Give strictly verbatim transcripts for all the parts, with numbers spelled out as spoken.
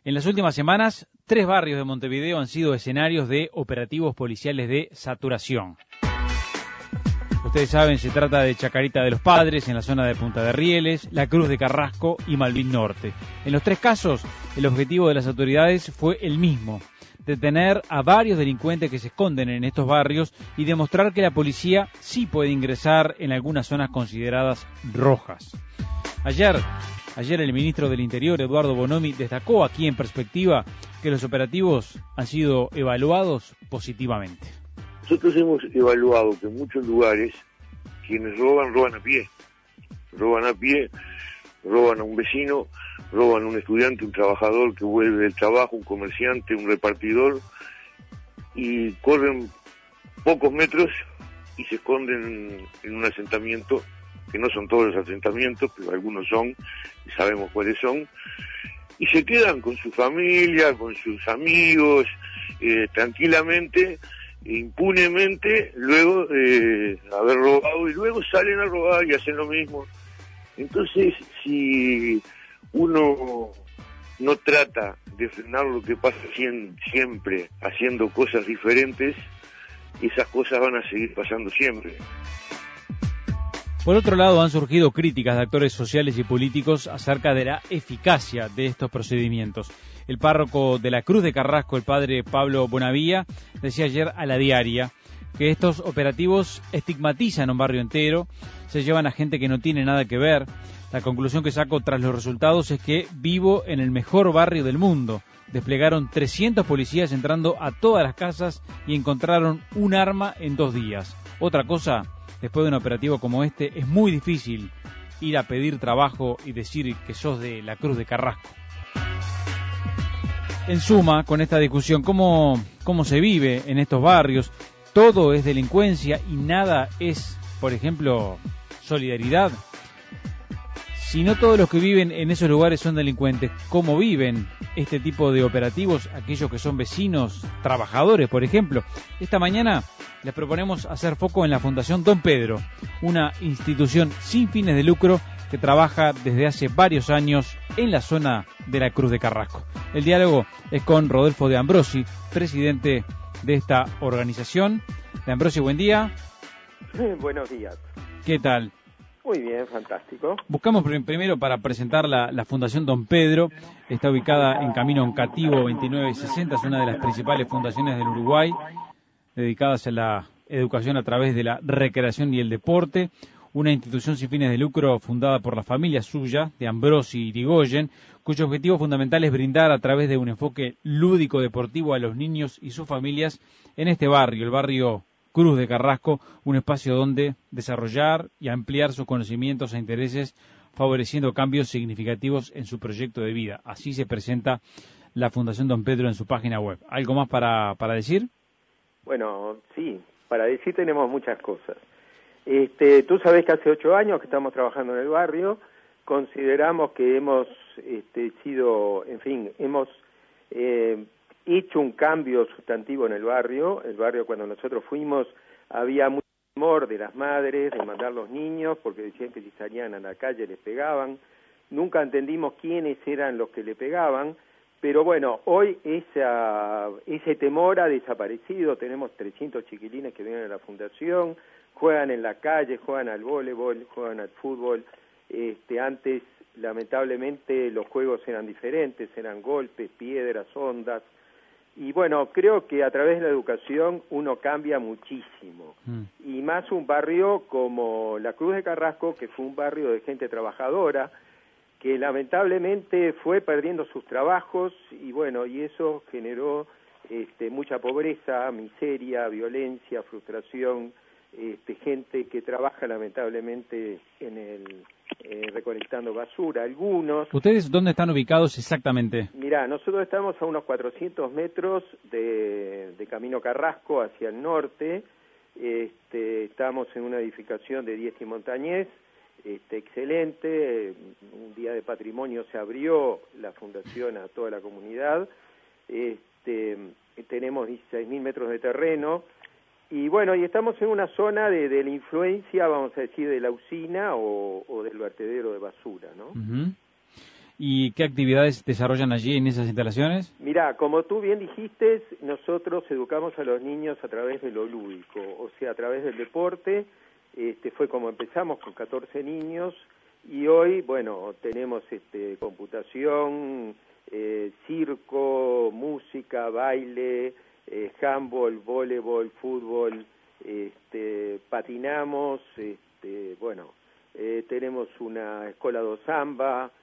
En las últimas semanas, tres barrios de Montevideo han sido escenarios de operativos policiales de saturación. Ustedes saben, se trata de Chacarita de los Padres, en la zona de Punta de Rieles, La Cruz de Carrasco y Malvin Norte. En los tres casos, el objetivo de las autoridades fue el mismo: detener a varios delincuentes que se esconden en estos barrios y demostrar que la policía sí puede ingresar en algunas zonas consideradas rojas. Ayer, ayer el ministro del Interior, Eduardo Bonomi, destacó aquí en Perspectiva que los operativos han sido evaluados positivamente. Nosotros hemos evaluado que en muchos lugares quienes roban, roban a pie. Roban a pie, roban a un vecino, roban a un estudiante, un trabajador que vuelve del trabajo, un comerciante, un repartidor, y corren pocos metros y se esconden en un asentamiento, que no son todos los asentamientos, pero algunos son, y sabemos cuáles son, y se quedan con su familia, con sus amigos, eh, tranquilamente, impunemente, luego de haber robado, y luego salen a robar y hacen lo mismo. Entonces, si uno no trata de frenar lo que pasa siempre haciendo cosas diferentes, esas cosas van a seguir pasando siempre. Por otro lado, han surgido críticas de actores sociales y políticos acerca de la eficacia de estos procedimientos. El párroco de la Cruz de Carrasco, el padre Pablo Bonavía, decía ayer a La Diaria que estos operativos estigmatizan a un barrio entero, se llevan a gente que no tiene nada que ver. La conclusión que saco tras los resultados es que vivo en el mejor barrio del mundo. Desplegaron trescientos policías entrando a todas las casas y encontraron un arma en dos días. Otra cosa, después de un operativo como este, es muy difícil ir a pedir trabajo y decir que sos de la Cruz de Carrasco. En suma, con esta discusión, ¿cómo, cómo se vive en estos barrios? Todo es delincuencia y nada es, por ejemplo, solidaridad. Si no todos los que viven en esos lugares son delincuentes, ¿cómo viven este tipo de operativos aquellos que son vecinos, trabajadores, por ejemplo? Esta mañana les proponemos hacer foco en la Fundación Don Pedro, una institución sin fines de lucro que trabaja desde hace varios años en la zona de la Cruz de Carrasco. El diálogo es con Rodolfo de Ambrosi, presidente de esta organización. De Ambrosi, buen día. Buenos días. ¿Qué tal? Muy bien, fantástico. Buscamos pr- primero para presentar la, la Fundación Don Pedro. Está ubicada en Camino Oncativo veintinueve sesenta, es una de las principales fundaciones del Uruguay, dedicadas a la educación a través de la recreación y el deporte. Una institución sin fines de lucro fundada por la familia suya, de Ambrosi y Irigoyen, cuyo objetivo fundamental es brindar a través de un enfoque lúdico deportivo a los niños y sus familias en este barrio, el barrio Cruz de Carrasco, un espacio donde desarrollar y ampliar sus conocimientos e intereses, favoreciendo cambios significativos en su proyecto de vida. Así se presenta la Fundación Don Pedro en su página web. ¿Algo más para, para decir? Bueno, sí, para decir tenemos muchas cosas. Este, tú sabés que hace ocho años que estamos trabajando en el barrio, consideramos que hemos este, sido, en fin, hemos eh, hecho un cambio sustantivo en el barrio. El barrio, cuando nosotros fuimos, había mucho temor de las madres de mandar los niños porque decían que si salían a la calle les pegaban. Nunca entendimos quiénes eran los que le pegaban, pero bueno, hoy esa, ese temor ha desaparecido. Tenemos trescientos chiquilines que vienen a la fundación, juegan en la calle, juegan al voleibol, juegan al fútbol. Este, antes, lamentablemente, los juegos eran diferentes, eran golpes, piedras, ondas. Y bueno, creo que a través de la educación uno cambia muchísimo. Mm. Y más un barrio como la Cruz de Carrasco, que fue un barrio de gente trabajadora, que lamentablemente fue perdiendo sus trabajos, y bueno, y eso generó este, mucha pobreza, miseria, violencia, frustración. Este, gente que trabaja lamentablemente en el eh, recolectando basura, algunos. ¿Ustedes dónde están ubicados exactamente? Mirá, nosotros estamos a unos cuatrocientos metros de, de Camino Carrasco hacia el norte. Este, estamos en una edificación de Diez y Montañés, este, excelente. Un día de patrimonio se abrió la fundación a toda la comunidad. Este, tenemos dieciséis mil metros de terreno. Y bueno, y estamos en una zona de, de la influencia, vamos a decir, de la usina o, o del vertedero de basura, ¿no? Uh-huh. ¿Y qué actividades desarrollan allí en esas instalaciones? Mirá, como tú bien dijiste, nosotros educamos a los niños a través de lo lúdico, o sea, a través del deporte. Este, fue como empezamos con catorce niños y hoy, bueno, tenemos este, computación, eh, circo, música, baile, eh, handball, voleibol, fútbol, este, patinamos, este, bueno, eh, tenemos una escuela de samba.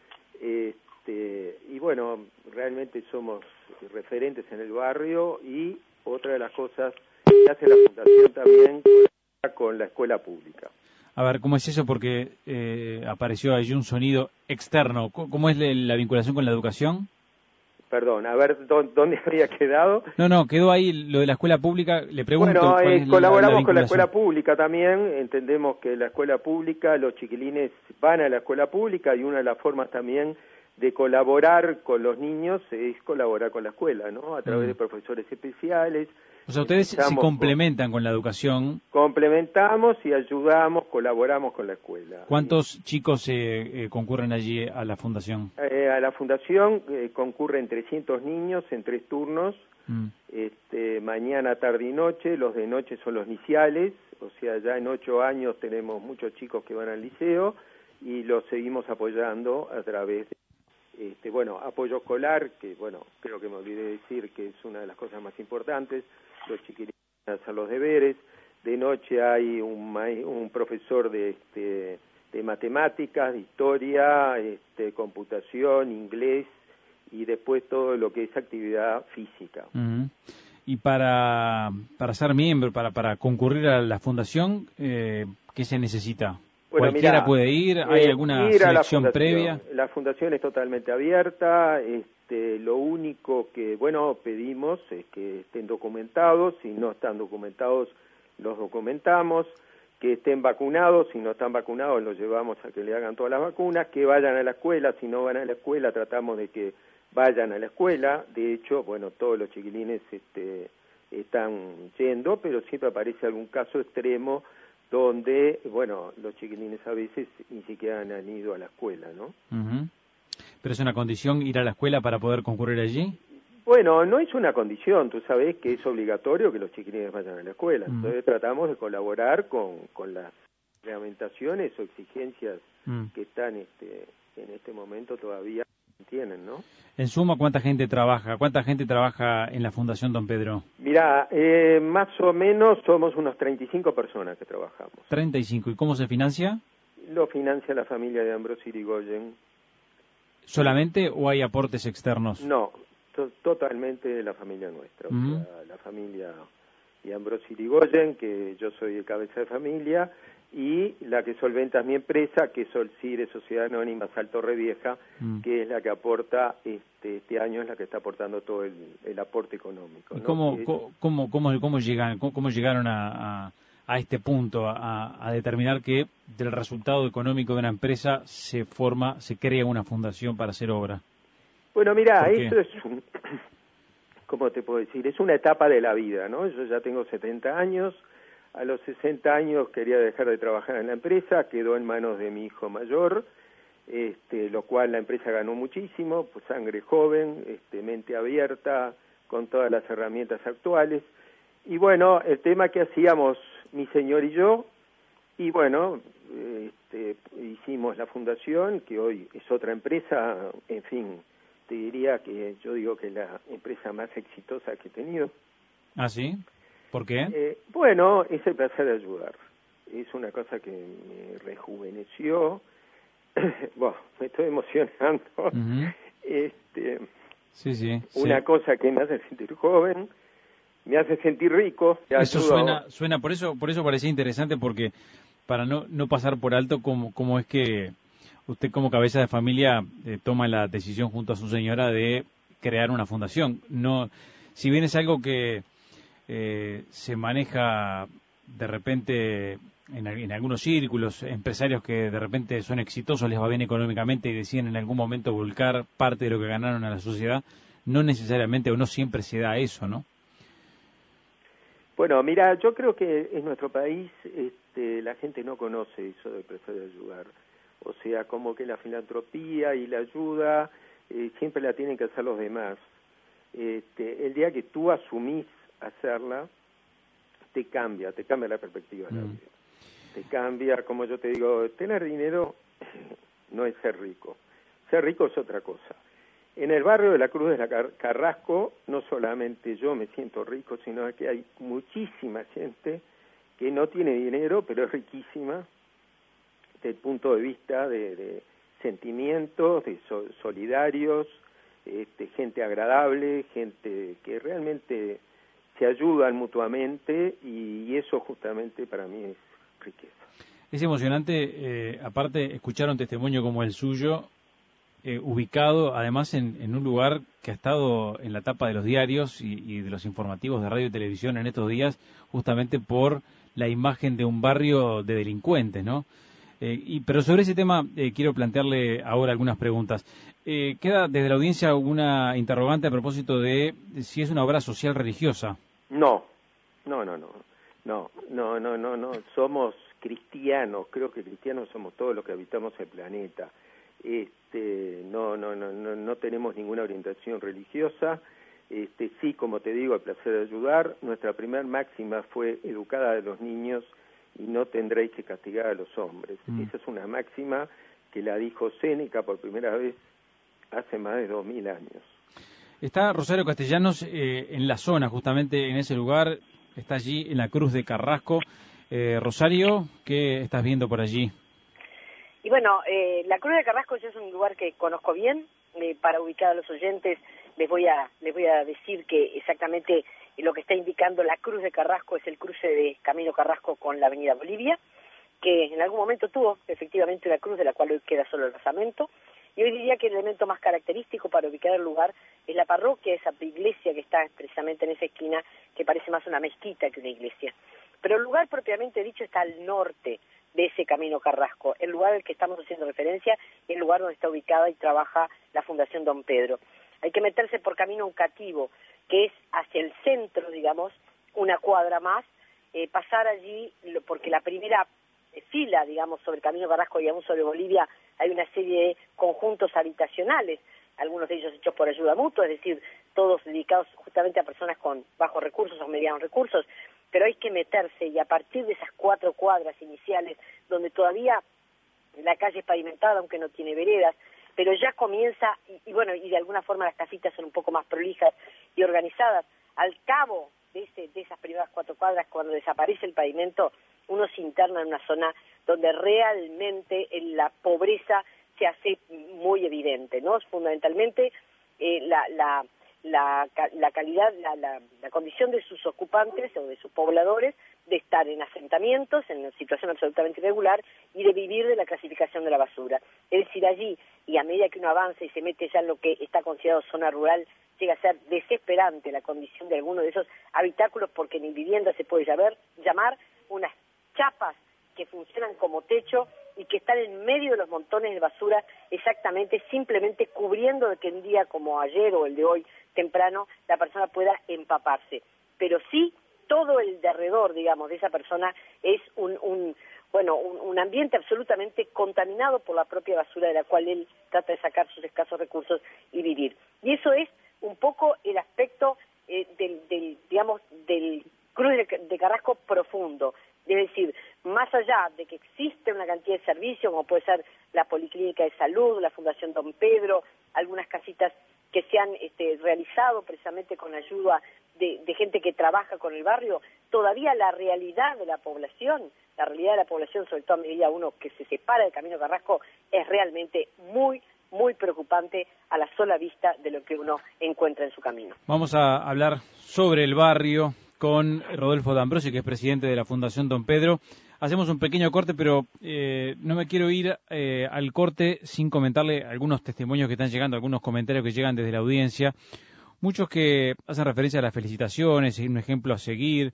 Este, y bueno, realmente somos referentes en el barrio y otra de las cosas que hace la Fundación también con la escuela pública. A ver, ¿cómo es eso? Porque eh, apareció allí un sonido externo. ¿Cómo es la vinculación con la educación? Perdón, a ver, ¿dónde había quedado? No, no, quedó ahí lo de la escuela pública. Le pregunto. Bueno, ¿cuál eh, es la, colaboramos la con la escuela pública también. Entendemos que la escuela pública, los chiquilines van a la escuela pública y una de las formas también de colaborar con los niños es colaborar con la escuela, ¿no? A través mm. de profesores especiales. O sea, ustedes se complementan con, con la educación. Complementamos y ayudamos, colaboramos con la escuela. ¿Cuántos eh, chicos eh, eh, concurren allí a la fundación? Eh, a la fundación eh, concurren trescientos niños en tres turnos, mm. este, mañana, tarde y noche. Los de noche son los iniciales, o sea, ya en ocho años tenemos muchos chicos que van al liceo y los seguimos apoyando a través de Este, bueno, apoyo escolar, que bueno, creo que me olvidé decir que es una de las cosas más importantes, los chiquilines hacen los deberes, de noche hay un, un profesor de, este, de matemáticas, de historia, este, computación, inglés y después todo lo que es actividad física. Uh-huh. Y para, para ser miembro, para, para concurrir a la fundación, eh, ¿qué se necesita? Bueno, ¿cualquiera mirá, puede ir? ¿Hay eh, alguna selección la previa? La fundación es totalmente abierta. Este, lo único que, bueno, pedimos es que estén documentados. Si no están documentados, los documentamos. Que estén vacunados. Si no están vacunados, los llevamos a que le hagan todas las vacunas. Que vayan a la escuela. Si no van a la escuela, tratamos de que vayan a la escuela. De hecho, bueno, todos los chiquilines este, están yendo, pero siempre aparece algún caso extremo donde, bueno, los chiquilines a veces ni siquiera han ido a la escuela, ¿no? Uh-huh. ¿Pero es una condición ir a la escuela para poder concurrir allí? Bueno, no es una condición, tú sabes que es obligatorio que los chiquilines vayan a la escuela, uh-huh. Entonces tratamos de colaborar con, con las reglamentaciones o exigencias uh-huh. que están este, en este momento todavía tienen, ¿no? En suma, ¿cuánta gente trabaja? ¿Cuánta gente trabaja en la Fundación Don Pedro? Mira, eh, más o menos somos unos treinta y cinco personas que trabajamos. treinta y cinco. ¿Y cómo se financia? Lo financia la familia de Ambrosio Irigoyen. ¿Solamente o hay aportes externos? No, to- totalmente de la familia nuestra. Uh-huh. O sea, la familia de Ambrosio Irigoyen, que yo soy el cabeza de familia, y la que solventa es mi empresa, que es Solcire, Sociedad Anónima Salto Revieja, mm. que es la que aporta, este, este año es la que está aportando todo el, el aporte económico. ¿Y ¿no? cómo, es... cómo, cómo, cómo, llegan, cómo, cómo llegaron a, a, a este punto, a, a determinar que del resultado económico de una empresa se forma, se crea una fundación para hacer obra? Bueno, mira, eso es un, ¿cómo te puedo decir? Es una etapa de la vida, ¿no? Yo ya tengo setenta años. A los sesenta años quería dejar de trabajar en la empresa, quedó en manos de mi hijo mayor, este, lo cual la empresa ganó muchísimo, pues sangre joven, este, mente abierta, con todas las herramientas actuales. Y bueno, el tema que hacíamos mi señor y yo, y bueno, este, hicimos la fundación, que hoy es otra empresa, en fin, te diría que yo digo que es la empresa más exitosa que he tenido. ¿Ah, sí? ¿Por qué? Eh, bueno, es el placer de ayudar. Es una cosa que me rejuveneció. Bueno, me estoy emocionando. Uh-huh. Este, sí, sí. Una sí. cosa que me hace sentir joven, me hace sentir rico. Eso suena, suena, por eso, por eso parecía interesante, porque para no, no pasar por alto cómo, cómo es que usted como cabeza de familia eh, toma la decisión junto a su señora de crear una fundación. No, si bien es algo que Eh, se maneja de repente en, en algunos círculos, empresarios que de repente son exitosos, les va bien económicamente y deciden en algún momento volcar parte de lo que ganaron a la sociedad, no necesariamente o no siempre se da eso, ¿no? Bueno, mira, yo creo que en nuestro país este, la gente no conoce eso de placer de ayudar. O sea, como que la filantropía y la ayuda eh, siempre la tienen que hacer los demás. Este, el día que tú asumís hacerla, te cambia, te cambia la perspectiva de la vida. Te cambia, como yo te digo, tener dinero no es ser rico. Ser rico es otra cosa. En el barrio de la Cruz de la Car- Carrasco, no solamente yo me siento rico, sino que hay muchísima gente que no tiene dinero, pero es riquísima desde el punto de vista de, de sentimientos, de so- solidarios, este, gente agradable, gente que realmente se ayudan mutuamente, y, y eso justamente para mí es riqueza. Es emocionante, eh, aparte, escuchar un testimonio como el suyo, eh, ubicado además en, en un lugar que ha estado en la tapa de los diarios y, y de los informativos de radio y televisión en estos días, justamente por la imagen de un barrio de delincuentes, ¿no? Eh, y, pero sobre ese tema eh, quiero plantearle ahora algunas preguntas. Eh, queda desde la audiencia una interrogante a propósito de si es una obra social religiosa. No, no, no, no, no, no, no, no, no, somos cristianos, creo que cristianos somos todos los que habitamos el planeta. Este, no, no, no, no, no tenemos ninguna orientación religiosa. Este, sí, como te digo, el placer de ayudar. Nuestra primer máxima fue educada a los niños y no tendréis que castigar a los hombres. Mm. Esa es una máxima que la dijo Séneca por primera vez hace más de dos mil años. Está Rosario Castellanos eh, en la zona, justamente en ese lugar, está allí en la Cruz de Carrasco. Eh, Rosario, ¿qué estás viendo por allí? Y bueno, eh, la Cruz de Carrasco es un lugar que conozco bien. Eh, para ubicar a los oyentes les voy a les voy a decir que exactamente lo que está indicando la Cruz de Carrasco es el cruce de Camino Carrasco con la Avenida Bolivia, que en algún momento tuvo efectivamente una cruz de la cual hoy queda solo el basamento. Y hoy diría que el elemento más característico para ubicar el lugar es la parroquia, esa iglesia que está precisamente en esa esquina, que parece más una mezquita que una iglesia. Pero el lugar propiamente dicho está al norte de ese Camino Carrasco, el lugar al que estamos haciendo referencia, el lugar donde está ubicada y trabaja la Fundación Don Pedro. Hay que meterse por Camino Uncativo, que es hacia el centro, digamos, una cuadra más, eh, pasar allí, porque la primera fila, digamos, sobre Camino Carrasco y aún sobre Bolivia, hay una serie de conjuntos habitacionales, algunos de ellos hechos por ayuda mutua, es decir, todos dedicados justamente a personas con bajos recursos o medianos recursos, pero hay que meterse, y a partir de esas cuatro cuadras iniciales, donde todavía la calle es pavimentada, aunque no tiene veredas, pero ya comienza, y, y bueno, y de alguna forma las casitas son un poco más prolijas y organizadas, al cabo de, ese, de esas primeras cuatro cuadras, cuando desaparece el pavimento, uno se interna en una zona donde realmente la pobreza se hace muy evidente, ¿no? Fundamentalmente eh, la, la, la, la calidad, la, la, la condición de sus ocupantes o de sus pobladores de estar en asentamientos, en una situación absolutamente irregular, y de vivir de la clasificación de la basura. Es decir, allí, y a medida que uno avanza y se mete ya en lo que está considerado zona rural, llega a ser desesperante la condición de alguno de esos habitáculos, porque ni vivienda se puede llamar, llamar unas chapas que funcionan como techo y que están en medio de los montones de basura, exactamente, simplemente cubriendo de que un día como ayer o el de hoy temprano la persona pueda empaparse. Pero sí, todo el derredor, digamos, de esa persona es un, un bueno, un, un ambiente absolutamente contaminado por la propia basura de la cual él trata de sacar sus escasos recursos y vivir. Y eso es un poco el aspecto eh, del, del, digamos, del Cruz de, de Carrasco profundo. Es decir, más allá de que existe una cantidad de servicios, como puede ser la Policlínica de Salud, la Fundación Don Pedro, algunas casitas que se han este, realizado precisamente con ayuda de, de gente que trabaja con el barrio, todavía la realidad de la población, la realidad de la población, sobre todo a medida uno que se separa del Camino Carrasco, es realmente muy, muy preocupante a la sola vista de lo que uno encuentra en su camino. Vamos a hablar sobre el barrio con Rodolfo D'Ambrosio, que es presidente de la Fundación Don Pedro. Hacemos un pequeño corte, pero eh, no me quiero ir eh, al corte sin comentarle algunos testimonios que están llegando, algunos comentarios que llegan desde la audiencia, muchos que hacen referencia a las felicitaciones, un ejemplo a seguir.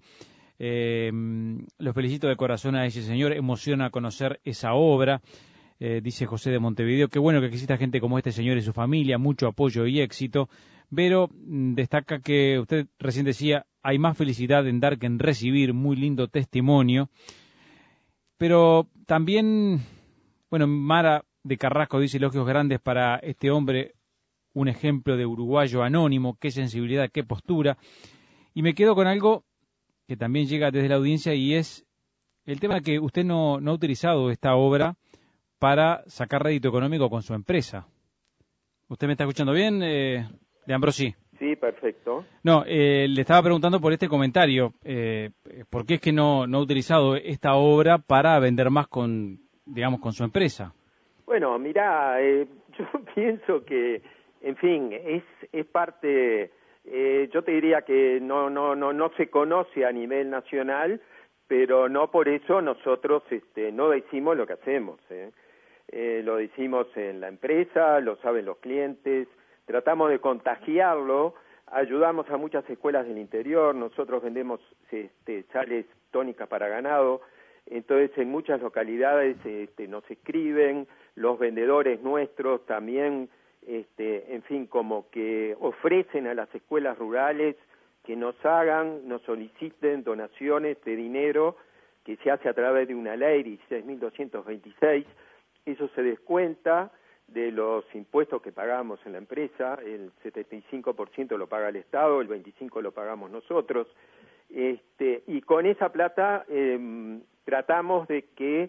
Eh, lo felicito de corazón a ese señor, emociona conocer esa obra. Eh, dice José de Montevideo, qué bueno que exista gente como este señor y su familia, mucho apoyo y éxito. Pero mm, destaca que usted recién decía, hay más felicidad en dar que en recibir, muy lindo testimonio. Pero también Bueno, Mara de Carrasco dice elogios grandes para este hombre, un ejemplo de uruguayo anónimo, qué sensibilidad, qué postura. Y me quedo con algo que también llega desde la audiencia y es el tema de que usted no, no ha utilizado esta obra para sacar rédito económico con su empresa. ¿Usted me está escuchando bien, eh, de Ambrosi? Sí, perfecto. No, eh, le estaba preguntando por este comentario. Eh, ¿Por qué es que no, no ha utilizado esta obra para vender más con, digamos, con su empresa? Bueno, mirá, eh, yo pienso que, en fin, es, es parte, eh, yo te diría que no, no, no, no se conoce a nivel nacional, pero no por eso nosotros este, no decimos lo que hacemos. ¿eh? Eh, lo decimos en la empresa, lo saben los clientes, tratamos de contagiarlo, ayudamos a muchas escuelas del interior, nosotros vendemos este, sales tónicas para ganado, entonces en muchas localidades este, nos escriben, los vendedores nuestros también, este, en fin, como que ofrecen a las escuelas rurales que nos hagan, nos soliciten donaciones de dinero que se hace a través de una ley dieciséis mil doscientos veintiséis, eso se descuenta de los impuestos que pagamos en la empresa, el setenta y cinco por ciento lo paga el Estado, el veinticinco por ciento lo pagamos nosotros, este, y con esa plata eh, tratamos de que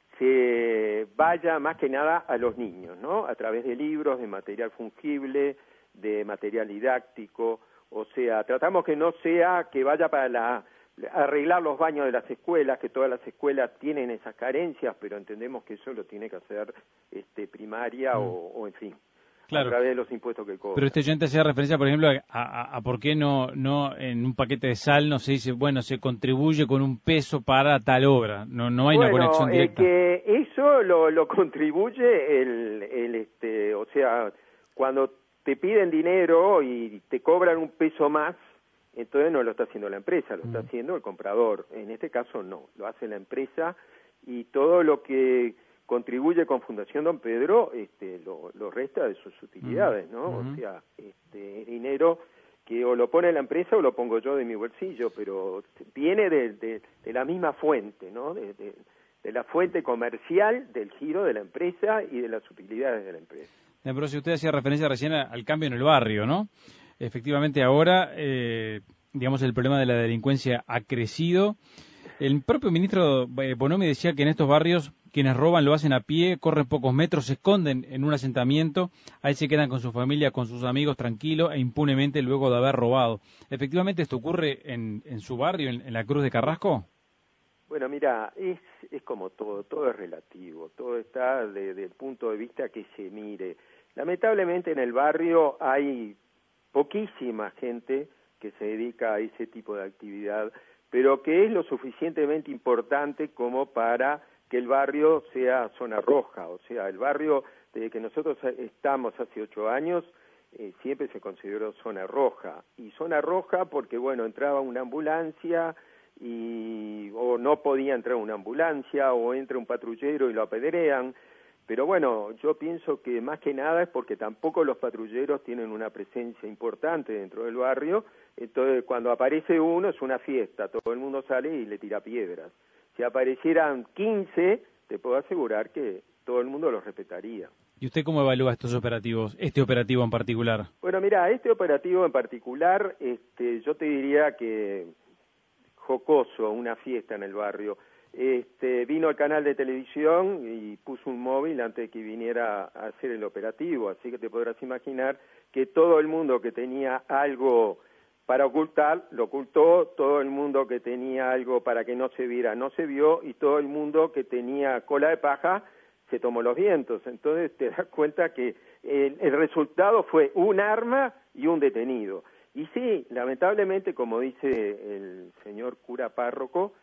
se vaya más que nada a los niños, ¿no? A través de libros, de material fungible, de material didáctico, o sea, tratamos que no sea que vaya para la arreglar los baños de las escuelas, que todas las escuelas tienen esas carencias, pero entendemos que eso lo tiene que hacer este, primaria mm. o, o, en fin, claro, a través de los impuestos que cobran. Pero este oyente hacía referencia, por ejemplo, a, a, a por qué no, no en un paquete de sal no se dice, bueno, se contribuye con un peso para tal obra, no no hay bueno, una conexión directa. Eh, que eso lo, lo contribuye el, el, este, o sea, cuando te piden dinero y te cobran un peso más, entonces no lo está haciendo la empresa, lo está haciendo el comprador. En este caso no, lo hace la empresa y todo lo que contribuye con Fundación Don Pedro este, lo, lo resta de sus utilidades, ¿no? Uh-huh. O sea, este, es dinero que o lo pone la empresa o lo pongo yo de mi bolsillo, pero viene de, de, de la misma fuente, ¿no? De, de, de la fuente comercial del giro de la empresa y de las utilidades de la empresa. Pero si usted hacía referencia recién al cambio en el barrio, ¿no? Efectivamente, ahora, eh, digamos, el problema de la delincuencia ha crecido. El propio ministro Bonomi decía que en estos barrios quienes roban lo hacen a pie, corren pocos metros, se esconden en un asentamiento, ahí se quedan con su familia, con sus amigos tranquilos e impunemente luego de haber robado. ¿Efectivamente esto ocurre en, en su barrio, en, en la Cruz de Carrasco? Bueno, mira, es, es como todo, todo es relativo, todo está desde el punto de vista que se mire. Lamentablemente en el barrio hay poquísima gente que se dedica a ese tipo de actividad, pero que es lo suficientemente importante como para que el barrio sea zona roja. O sea, el barrio, desde que nosotros estamos hace ocho años, eh, siempre se consideró zona roja. Y zona roja porque, bueno, entraba una ambulancia y o no podía entrar una ambulancia, o entra un patrullero y lo apedrean. Pero bueno, yo pienso que más que nada es porque tampoco los patrulleros tienen una presencia importante dentro del barrio, entonces cuando aparece uno es una fiesta, todo el mundo sale y le tira piedras. Si aparecieran quince, te puedo asegurar que todo el mundo los respetaría. ¿Y usted cómo evalúa estos operativos, este operativo en particular? Bueno, mira, este operativo en particular, este, yo te diría que jocoso, una fiesta en el barrio. Este, vino al canal de televisión y puso un móvil antes de que viniera a hacer el operativo, así que te podrás imaginar que todo el mundo que tenía algo para ocultar, lo ocultó, todo el mundo que tenía algo para que no se viera, no se vio, y todo el mundo que tenía cola de paja se tomó los vientos. Entonces te das cuenta que el, el resultado fue un arma y un detenido. Y sí, lamentablemente, como dice el señor cura párroco,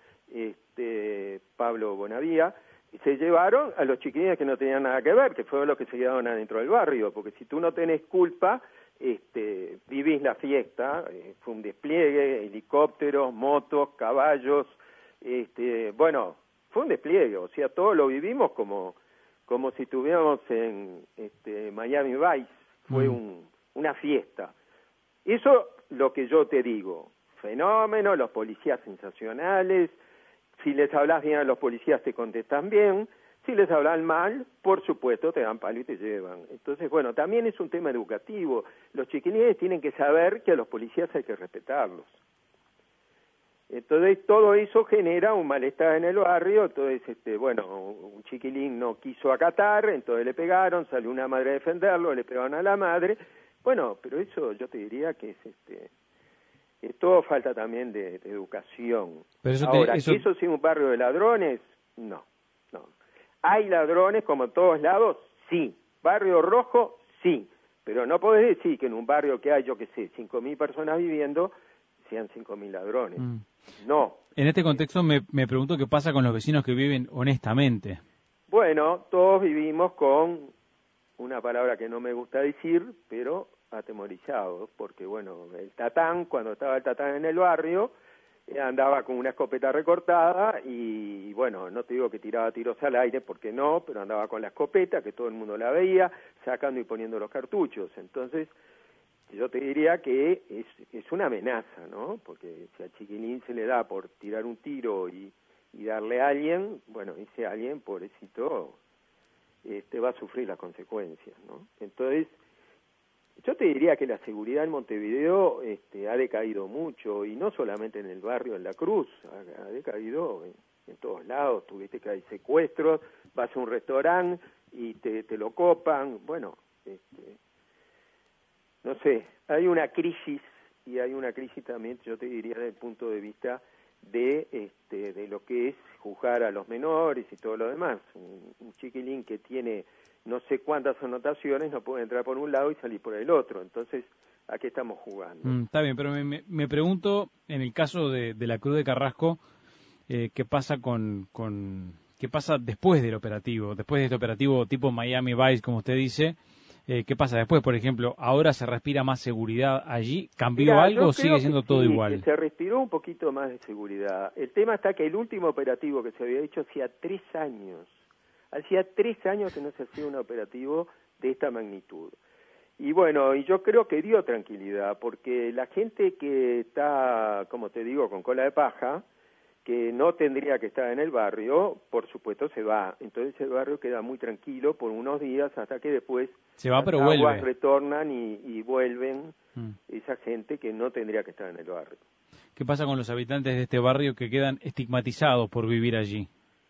este Pablo Bonavía, se llevaron a los chiquilines que no tenían nada que ver, que fueron los que se quedaron adentro del barrio, porque si tú no tenés culpa, este, vivís la fiesta, eh, fue un despliegue, helicópteros, motos, caballos, este, bueno, fue un despliegue, o sea, todo lo vivimos como, como si estuviéramos en este, Miami Vice, fue mm. un, una fiesta. Eso lo que yo te digo, fenómeno, los policías sensacionales. Si les hablas bien a los policías te contestan bien, Si les hablan mal, por supuesto te dan palo y te llevan. Entonces, bueno, también es un tema educativo. Los chiquilines tienen que saber que a los policías hay que respetarlos. Entonces, todo eso genera un malestar en el barrio. Entonces, este, bueno, un chiquilín no quiso acatar, entonces le pegaron, salió una madre a defenderlo, le pegaron a la madre. Bueno, pero eso yo te diría que es este... Es todo falta también de, de educación. Pero eso te, Ahora, eso... ¿que eso sea un barrio de ladrones? No, no. ¿Hay ladrones como en todos lados? Sí. ¿Barrio rojo? Sí. Pero no podés decir que en un barrio que hay, yo qué sé, cinco mil personas viviendo, sean cinco mil ladrones. Mm. No. En este contexto me, me pregunto qué pasa con los vecinos que viven honestamente. Bueno, todos vivimos con una palabra que no me gusta decir, pero atemorizados, porque bueno, el tatán, cuando estaba el tatán en el barrio, eh, andaba con una escopeta recortada y bueno, no te digo que tiraba tiros al aire, porque no, pero andaba con la escopeta, que todo el mundo la veía, sacando y poniendo los cartuchos. Entonces, yo te diría que es, es una amenaza, ¿no? Porque si a chiquilín se le da por tirar un tiro y, y darle a alguien, bueno, ese alguien, pobrecito, este, va a sufrir las consecuencias, ¿no? Entonces, yo te diría que la seguridad en Montevideo este, ha decaído mucho, y no solamente en el barrio de La Cruz, ha, ha decaído en, en todos lados. Tuviste que hay secuestros, vas a un restaurante y te, te lo copan, bueno, este, no sé, hay una crisis, y hay una crisis también, yo te diría, desde el punto de vista de este, de lo que es juzgar a los menores y todo lo demás. Un, un chiquilín que tiene no sé cuántas anotaciones no puede entrar por un lado y salir por el otro. Entonces, ¿a qué estamos jugando? Mm, está bien, pero me, me, me pregunto, en el caso de, de la Cruz de Carrasco, eh, ¿qué pasa con, con qué pasa después del operativo? Después de este operativo tipo Miami Vice, como usted dice, eh, ¿qué pasa después? Por ejemplo, ¿ahora se respira más seguridad allí? ¿Cambió Mirá, algo o sigue siendo sí, todo igual? Que se respiró un poquito más de seguridad. El tema está que el último operativo que se había hecho hacía tres años. Hacía tres años que no se hacía un operativo de esta magnitud. Y bueno, y yo creo que dio tranquilidad, porque la gente que está, como te digo, con cola de paja, que no tendría que estar en el barrio, por supuesto se va. Entonces el barrio queda muy tranquilo por unos días hasta que después se va, las pero aguas vuelve. retornan y, y vuelven mm. esa gente que no tendría que estar en el barrio. ¿Qué pasa con los habitantes de este barrio que quedan estigmatizados por vivir allí?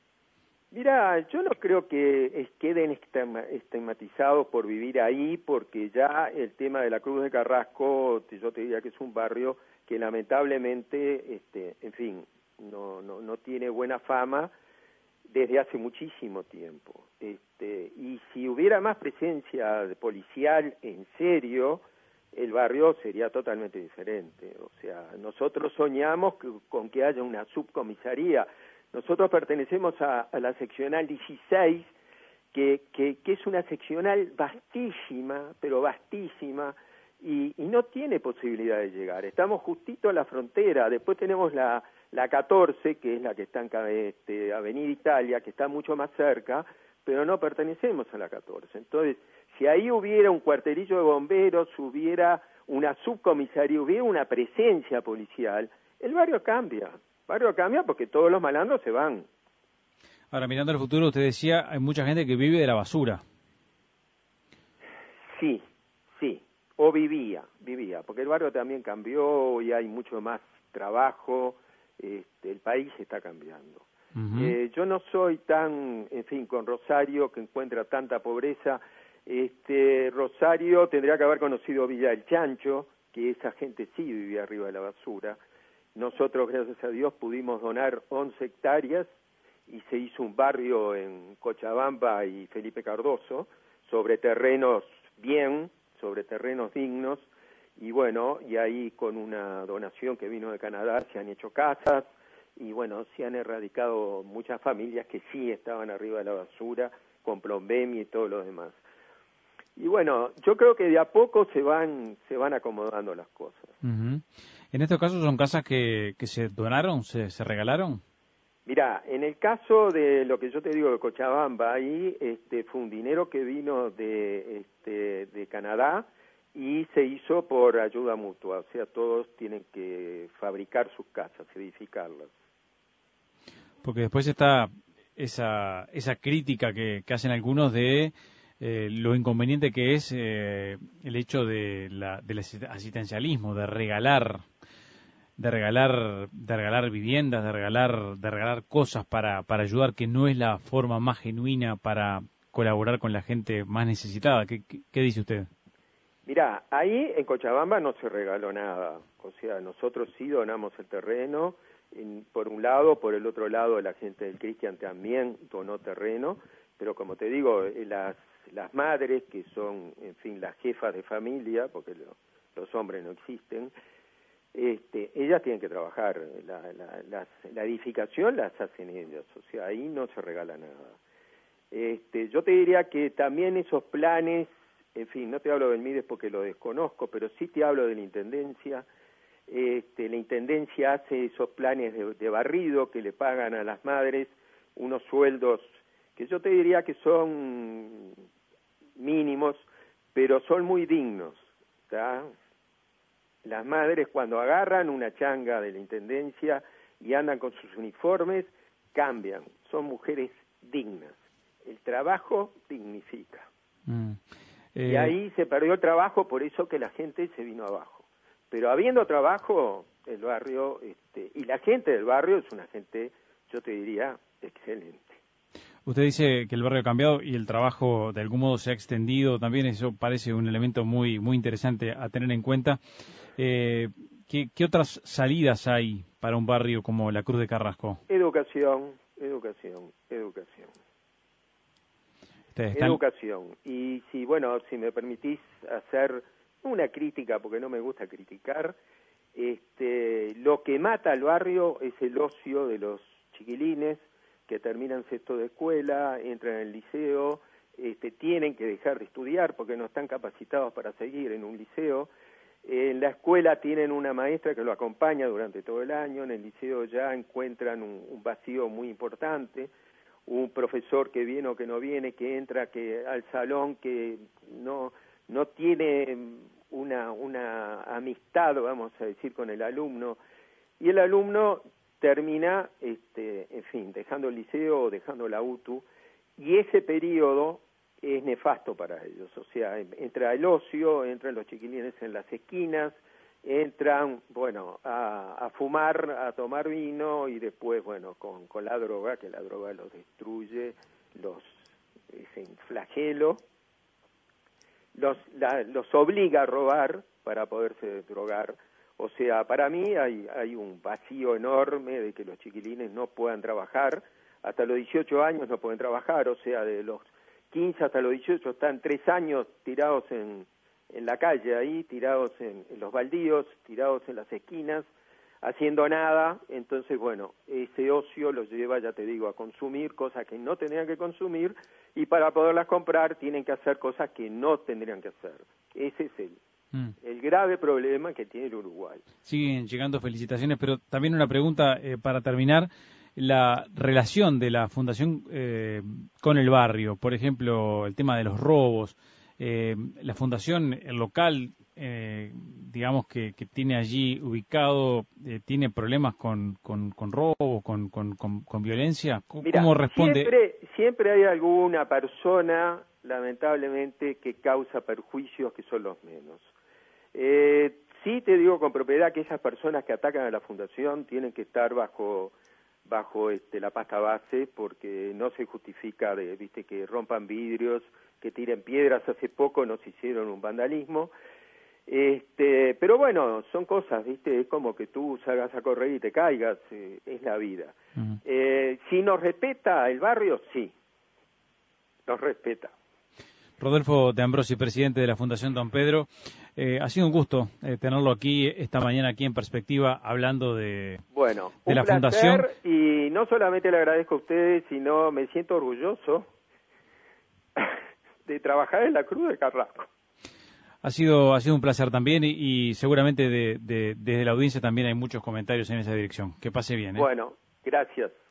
Mira, yo no creo que es, queden estigmatizados por vivir ahí, porque ya el tema de la Cruz de Carrasco, yo te diría que es un barrio que lamentablemente, este, en fin, no, no, no tiene buena fama desde hace muchísimo tiempo. Este, y si hubiera más presencia policial en serio, el barrio sería totalmente diferente. O sea, nosotros soñamos que, con que haya una subcomisaría. Nosotros pertenecemos a, a la seccional dieciséis, que, que, que es una seccional vastísima, pero vastísima, y, y no tiene posibilidad de llegar. Estamos justito a la frontera. Después tenemos la, la catorce, que es la que está en este, Avenida Italia, que está mucho más cerca, pero no pertenecemos a la catorce. Entonces, si ahí hubiera un cuartelillo de bomberos, hubiera una subcomisaría, hubiera una presencia policial, el barrio cambia. El barrio cambia porque todos los malandros se van. Ahora, mirando al futuro, usted decía, hay mucha gente que vive de la basura. Sí, sí, o vivía, vivía, porque el barrio también cambió y hay mucho más trabajo, este, el país está cambiando. Uh-huh. eh, yo no soy tan, en fin, con Rosario, que encuentra tanta pobreza. Este, Rosario tendría que haber conocido Villa del Chancho, que esa gente sí vivía arriba de la basura. Nosotros, gracias a Dios, pudimos donar once hectáreas y se hizo un barrio en Cochabamba y Felipe Cardoso, sobre terrenos bien, sobre terrenos dignos, y bueno, y ahí con una donación que vino de Canadá se han hecho casas, y bueno, se han erradicado muchas familias que sí estaban arriba de la basura, con plombemia y todo lo demás. Y bueno, yo creo que de a poco se van se van acomodando las cosas. Uh-huh. ¿En estos casos son casas que, que se donaron, se, se regalaron? Mirá, en el caso de lo que yo te digo de Cochabamba, ahí este, fue un dinero que vino de, este, de Canadá y se hizo por ayuda mutua, o sea, todos tienen que fabricar sus casas, edificarlas. Porque después está esa, esa crítica que, que hacen algunos de eh, lo inconveniente que es eh, el hecho de la, del asistencialismo, de regalar, de regalar, de regalar viviendas, de regalar, de regalar cosas para, para ayudar, que no es la forma más genuina para colaborar con la gente más necesitada. ¿Qué, qué, qué dice usted? Mirá, ahí en Cochabamba no se regaló nada, o sea, nosotros sí donamos el terreno, en, por un lado, por el otro lado la gente del Cristian también donó terreno, pero como te digo, las, las madres, que son, en fin, las jefas de familia, porque lo, los hombres no existen, este, ellas tienen que trabajar, la, la, las, la edificación las hacen ellas, o sea, ahí no se regala nada. Este, yo te diría que también esos planes, en fin, no te hablo del Mides porque lo desconozco, pero sí te hablo de la Intendencia. Este, la Intendencia hace esos planes de, de barrido que le pagan a las madres unos sueldos que yo te diría que son mínimos, pero son muy dignos, ¿tá? Las madres cuando agarran una changa de la Intendencia y andan con sus uniformes, cambian, son mujeres dignas. El trabajo dignifica. Mm. Eh... Y ahí se perdió el trabajo, por eso que la gente se vino abajo. Pero habiendo trabajo, el barrio, este, y la gente del barrio es una gente, yo te diría, excelente. Usted dice que el barrio ha cambiado y el trabajo de algún modo se ha extendido también, eso parece un elemento muy muy interesante a tener en cuenta. Eh, ¿qué, ¿Qué otras salidas hay para un barrio como la Cruz de Carrasco? Educación, educación, educación. Están... Educación. Y si, bueno, si me permitís hacer una crítica, porque no me gusta criticar, este, lo que mata al barrio es el ocio de los chiquilines que terminan sexto de escuela, entran en el liceo, este, tienen que dejar de estudiar porque no están capacitados para seguir en un liceo. En la escuela tienen una maestra que lo acompaña durante todo el año, en el liceo ya encuentran un, un vacío muy importante, un profesor que viene o que no viene, que entra que al salón, que no no tiene una una amistad, vamos a decir, con el alumno, y el alumno termina, este, en fin, dejando el liceo o dejando la U T U, y ese periodo es nefasto para ellos, o sea, entra el ocio, entran los chiquilines en las esquinas, entran, bueno, a, a fumar, a tomar vino, y después, bueno, con, con la droga, que la droga los destruye, los es un flagelo, los, la, los obliga a robar para poderse drogar. O sea, para mí hay, hay un vacío enorme de que los chiquilines no puedan trabajar, hasta los dieciocho años no pueden trabajar, o sea, de los quince hasta los dieciocho están tres años tirados en, en la calle, ahí, tirados en, en los baldíos, tirados en las esquinas, haciendo nada. Entonces, bueno, ese ocio los lleva, ya te digo, a consumir cosas que no tendrían que consumir, y para poderlas comprar tienen que hacer cosas que no tendrían que hacer. Ese es el Mm. el grave problema que tiene el Uruguay. Siguen llegando felicitaciones, pero también una pregunta eh, para terminar, la relación de la Fundación eh, con el barrio, por ejemplo, el tema de los robos, eh, la Fundación, el local, eh, digamos que, que tiene allí ubicado, eh, tiene problemas con, con, con robo, con, con, con, con violencia. ¿Cómo, Mirá, ¿Cómo responde? Siempre, siempre hay alguna persona, lamentablemente, que causa perjuicios que son los menos. Eh, sí te digo con propiedad que esas personas que atacan a la fundación tienen que estar bajo bajo este la pasta base, porque no se justifica de, viste, que rompan vidrios, que tiren piedras. Hace poco nos hicieron un vandalismo, este pero bueno, son cosas, viste, es como que tú salgas a correr y te caigas, eh, es la vida. Uh-huh. eh, si nos respeta el barrio, sí, nos respeta. Rodolfo de Ambrosi, presidente de la Fundación Don Pedro, eh, ha sido un gusto eh, tenerlo aquí esta mañana, aquí en Perspectiva, hablando de, bueno, de la placer, Fundación. Y no solamente le agradezco a ustedes, sino me siento orgulloso de trabajar en la Cruz de Carrasco. Ha sido, ha sido un placer también, y, y seguramente de, de, desde la audiencia también hay muchos comentarios en esa dirección. Que pase bien. ¿eh? Bueno, gracias.